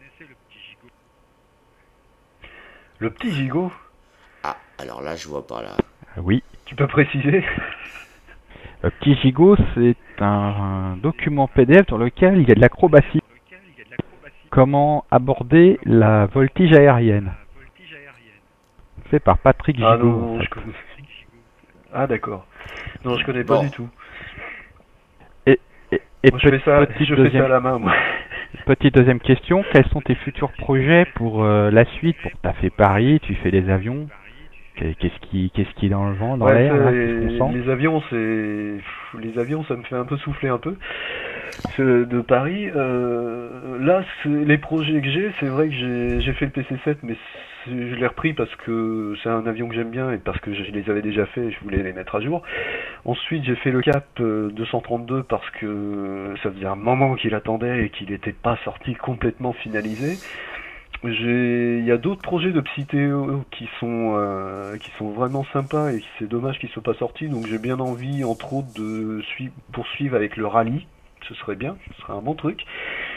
S6: Le petit gigot,
S1: Ah, alors là, je vois pas là.
S11: Ah oui.
S6: tu peux préciser?
S11: Le petit gigot, c'est un, un document P D F dans lequel il y a de l'acrobatie. Comment aborder la voltige aérienne. Fait par Patrick Gigot.
S6: Ah non,
S11: en
S6: non,
S11: fait.
S6: je connais. Ah d'accord. Non, je connais pas
S1: Bon.
S6: du tout.
S11: Et, et
S6: Moi, je fais ça,
S11: petite
S6: je fais
S11: deuxième-
S6: ça à la main, moi.
S11: Petite deuxième question, quels sont tes futurs projets pour euh, la suite? Pour t'as fait Paris, tu fais des avions. Qu'est- Qu'est-ce qui, qu'est-ce qui est dans le vent, dans
S6: Ouais,
S11: l'air, là,
S6: c'est-
S11: qu'est-ce qu'on sent?
S6: les avions, c'est Pff, les avions, ça me fait un peu souffler un peu. Ce- De Paris, euh, là, c'est- les projets que j'ai, c'est vrai que j'ai j'ai fait le P C sept, mais c'est- je l'ai repris parce que c'est un avion que j'aime bien et parce que je les avais déjà fait et je voulais les mettre à jour. Ensuite, j'ai fait le Cap euh, deux cent trente-deux parce que ça faisait un moment qu'il attendait et qu'il n'était pas sorti complètement finalisé. J'ai, il y a d'autres projets de Psytéo qui sont euh, qui sont vraiment sympas et c'est dommage qu'ils soient pas sortis. Donc j'ai bien envie, entre autres, de suivre, poursuivre avec le rallye. Ce serait bien, ce serait un bon truc.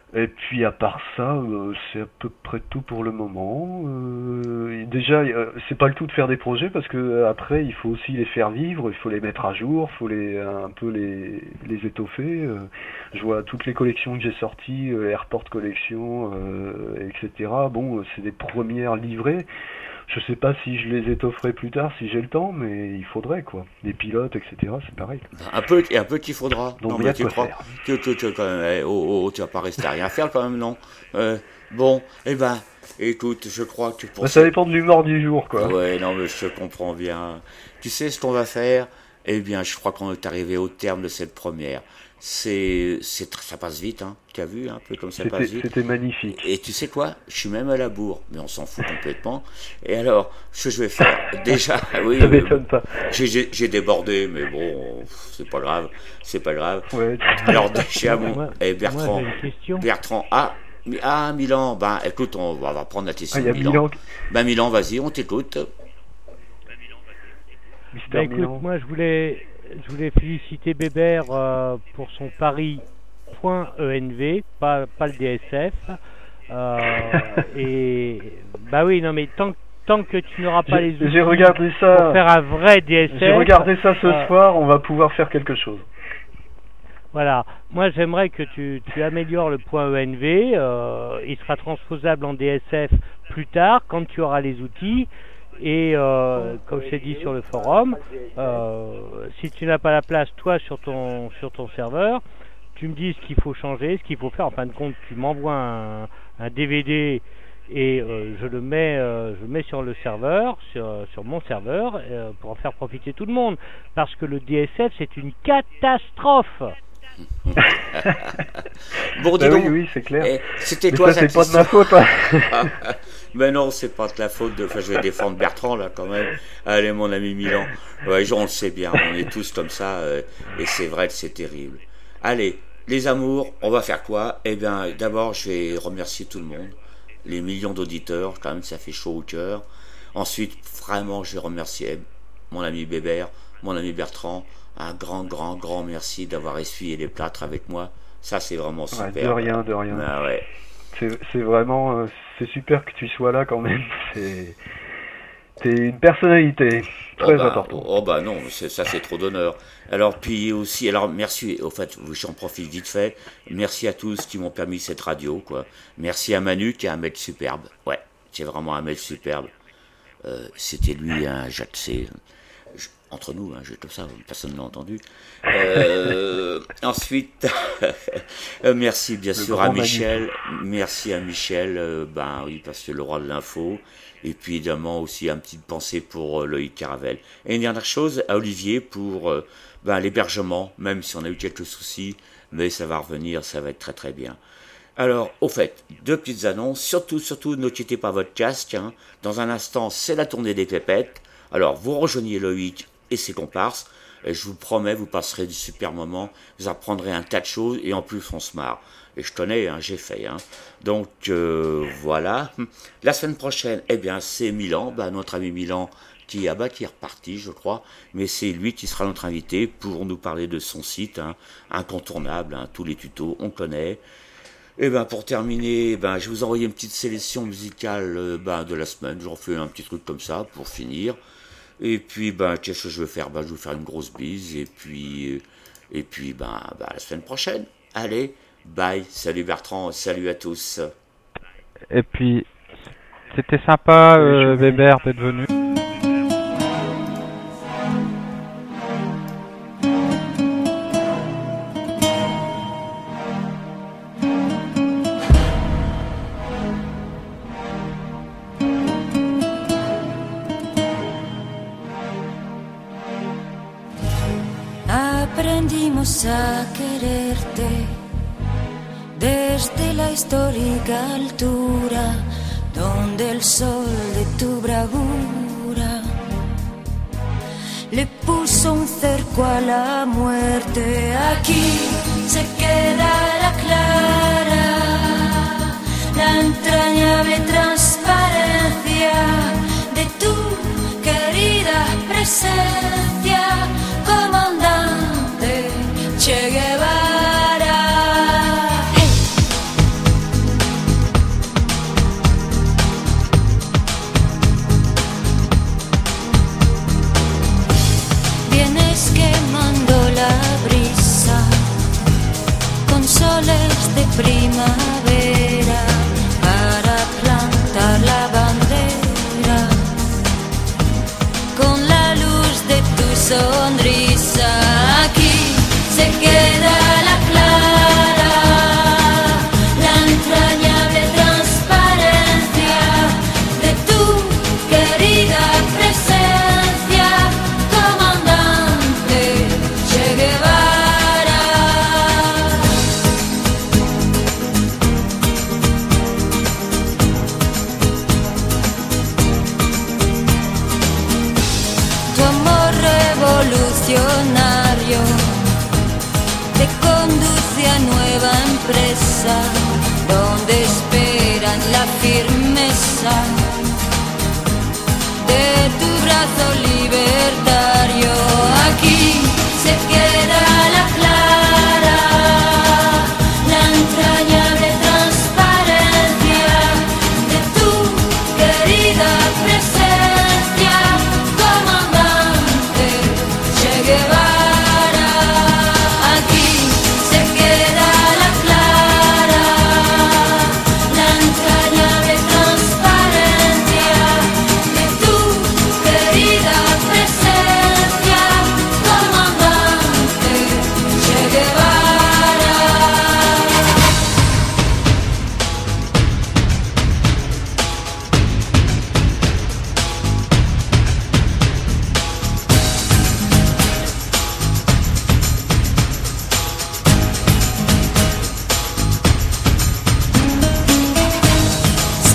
S6: Et puis à part ça, euh, c'est à peu près tout pour le moment. Euh, déjà, euh, c'est pas le tout de faire des projets parce que euh, après, il faut aussi les faire vivre, il faut les mettre à jour, il faut les un peu les les étoffer. Euh, je vois toutes les collections que j'ai sorties, euh, Airport Collection, euh, et cetera. Bon, c'est des premières livrées. Je sais pas si je les étofferai plus tard, si j'ai le temps, mais il faudrait quoi. Les pilotes, et cetera. C'est pareil.
S1: Un peu, un peu qu'il faudra.
S6: Donc,
S1: non,
S6: il y a
S1: mais tu
S6: de quoi
S1: crois,
S6: faire.
S1: tu, tu, tu, quand même, eh, oh, oh, tu vas pas rester à rien faire quand même, non euh, Bon, eh ben, écoute, je crois que tu
S6: Bah, ça dépend de l'humeur du jour, quoi.
S1: Ouais, non, mais je te comprends bien. Tu sais ce qu'on va faire? Eh bien, je crois qu'on est arrivé au terme de cette première. C'est, c'est, ça passe vite, hein. Tu as vu un peu comme ça
S6: C'était-
S1: passe vite.
S6: c'était magnifique.
S1: Et tu sais quoi? Je suis même à la bourre, mais on s'en fout complètement. Et alors, ce que je vais faire, déjà, oui,
S6: Ça
S1: euh,
S6: m'étonne pas.
S1: j'ai, j'ai, j'ai débordé, mais bon, c'est pas grave, c'est pas grave.
S6: Ouais.
S1: Alors déjà, mon,
S12: Moi-
S1: et
S12: moi,
S1: Bertrand,
S12: j'ai une question.
S1: Bertrand, ah, mi- ah, Milan, ben, écoute, on va, on va prendre la question
S6: Ah, il y a
S1: de Milan.
S6: Milan.
S1: Ben, Milan, vas-y, on t'écoute.
S12: Bah, écoute, moi je voulais, je voulais féliciter Bébert euh, pour son pari .env, pas, pas le D S F. Euh, et bah oui, non mais tant, tant que tu n'auras pas
S6: J'ai-
S12: les outils
S6: j'ai regardé ça.
S12: pour faire un vrai D S F.
S6: J'ai regardé ça ce
S12: euh,
S6: soir, on va pouvoir faire quelque chose.
S12: Voilà, moi j'aimerais que tu, tu améliores le point E N V, euh, il sera transposable en D S F plus tard quand tu auras les outils. Et euh, comme je t'ai dit sur le forum, euh, si tu n'as pas la place toi sur ton sur ton serveur, tu me dis ce qu'il faut changer, ce qu'il faut faire. En fin de compte, tu m'envoies un, un D V D et euh, je le mets euh, je le mets sur le serveur, sur, sur mon serveur, euh, pour en faire profiter tout le monde. Parce que le D S F c'est une catastrophe.
S1: Bon, dis
S6: Bah
S1: donc.
S6: oui, oui, c'est clair.
S1: Eh, c'était
S6: Mais
S1: toi,
S6: ça,
S1: cette
S6: c'est pas de ma
S1: histoire.
S6: faute, hein.
S1: Mais non, c'est pas de la faute de. Enfin, je vais défendre Bertrand là quand même. Allez, mon ami Milan. Ouais, on le sait bien, on est tous comme ça, euh, et c'est vrai que c'est terrible. Allez, les amours, on va faire quoi? Eh bien, d'abord, je vais remercier tout le monde, les millions d'auditeurs, quand même, ça fait chaud au cœur. Ensuite, vraiment, je vais remercier mon ami Bébert, mon ami Bertrand. Un grand, grand, grand merci d'avoir essuyé les plâtres avec moi. Ça, c'est vraiment super.
S6: Ouais, de rien, de rien.
S1: Ah ouais.
S6: C'est c'est vraiment, euh, c'est super que tu sois là quand même. C'est, t'es une personnalité très
S1: oh bah,
S6: importante.
S1: Oh bah non, c'est- ça c'est trop d'honneur. Alors puis aussi, alors merci, au fait, j'en profite vite fait, merci à tous qui m'ont permis cette radio, quoi. Merci à Manu qui a un mail superbe. Ouais, c'est vraiment un mail superbe. Euh, C'était lui, un Jacques C. Je- entre nous, hein, je, comme ça, personne ne l'a entendu. Euh, ensuite, euh, merci bien
S6: Le
S1: sûr
S6: grand
S1: à
S6: Manu.
S1: Michel, merci à Michel, euh, ben oui, parce que le roi de l'info, et puis évidemment aussi une petite pensée pour euh, Loïc Caravel. Et une dernière chose, à Olivier pour euh, ben, l'hébergement, même si on a eu quelques soucis, mais ça va revenir, ça va être très très bien. Alors, au fait, deux petites annonces, surtout, surtout, ne quittez pas votre casque, hein. Dans un instant, c'est la tournée des pépettes. Alors, vous rejoignez Loïc et ses comparses, et je vous promets, vous passerez du super moment, vous apprendrez un tas de choses, et en plus, on se marre. Et je connais, hein, j'ai fait. Hein. Donc, euh, voilà. La semaine prochaine, eh bien, c'est Milan, bah, notre ami Milan, qui, ah bah, qui est reparti, je crois, mais c'est lui qui sera notre invité pour nous parler de son site, hein, incontournable, hein, tous les tutos, on connaît. Et ben pour terminer, ben je vais vous envoyer une petite sélection musicale euh, ben, de la semaine. Je refais un petit truc comme ça pour finir. Et puis ben qu'est-ce que je vais faire? Ben je vais vous faire une grosse bise et puis euh, et puis ben, ben à la semaine prochaine. Allez, bye. Salut Bertrand, salut à tous.
S11: Et puis, c'était sympa, euh, Bébert, d'être venu.
S13: Aprendimos a quererte desde la histórica altura donde el sol de tu bravura le puso un cerco a la muerte. Aquí se quedará clara la entrañable transparencia de tu querida presencia, comandante Che Guevara. Hey.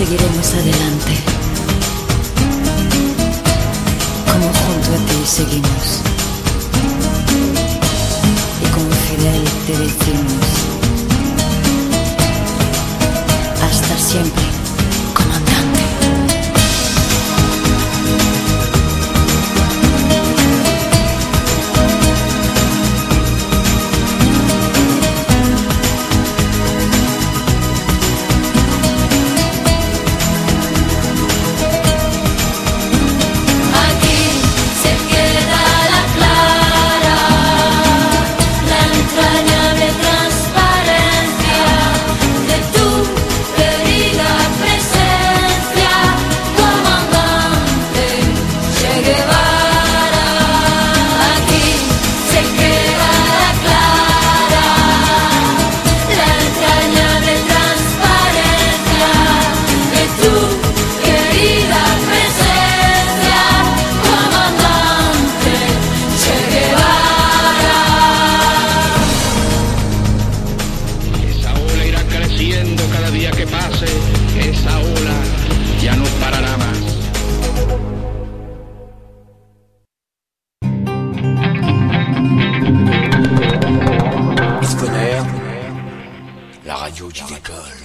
S13: seguiremos adelante. Como junto a ti seguimos. Y como Fidel te decimos, hasta siempre, comandante.
S1: La radio qui décolle.